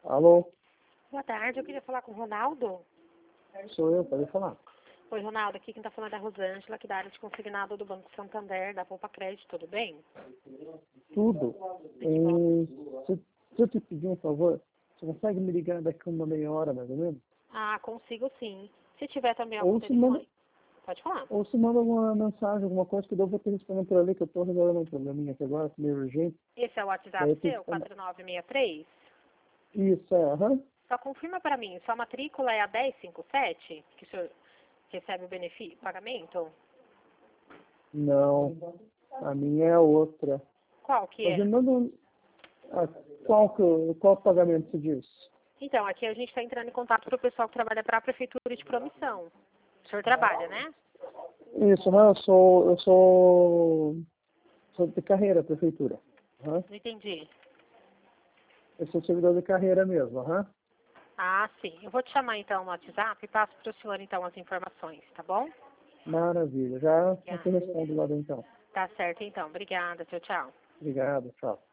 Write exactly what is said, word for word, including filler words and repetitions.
Alô? Boa tarde, eu queria falar com o Ronaldo. Sou eu, pode falar. Oi, Ronaldo, aqui quem está falando é a Rosângela, aqui da área de consignado do Banco Santander, da Poupa Crédito, tudo bem? Tudo. E, se, se eu te pedir um favor, você consegue me ligar daqui a uma meia hora, mais ou menos? Ah, consigo sim. Se tiver também algum Ou se manda, telefone, pode falar. ou se manda alguma mensagem, alguma coisa que eu vou ter respondendo por ali, que eu estou resolvendo um probleminha aqui agora, meio urgente. Esse é o Daí WhatsApp eu tenho seu, que mandar. quatro nove seis três? Isso, é, aham. Só confirma para mim, sua matrícula é a dez cinquenta e sete, que o senhor recebe o benefício, pagamento? Não, a minha é outra. Qual que Mas me é? manda um... Ah, qual, que, eu- qual pagamento você diz? Então, aqui a gente está entrando em contato para o pessoal que trabalha para a Prefeitura de Promissão. O senhor trabalha, né? Isso, não, eu sou, eu sou, sou de carreira, prefeitura. Aham. Não entendi. Eu sou servidor de carreira mesmo, aham. Ah, sim. Eu vou te chamar então no WhatsApp e passo para o senhor então as informações, tá bom? Maravilha. Já Já. te respondo lá então. Tá certo então. Obrigada. Tchau, tchau. Obrigado, tchau.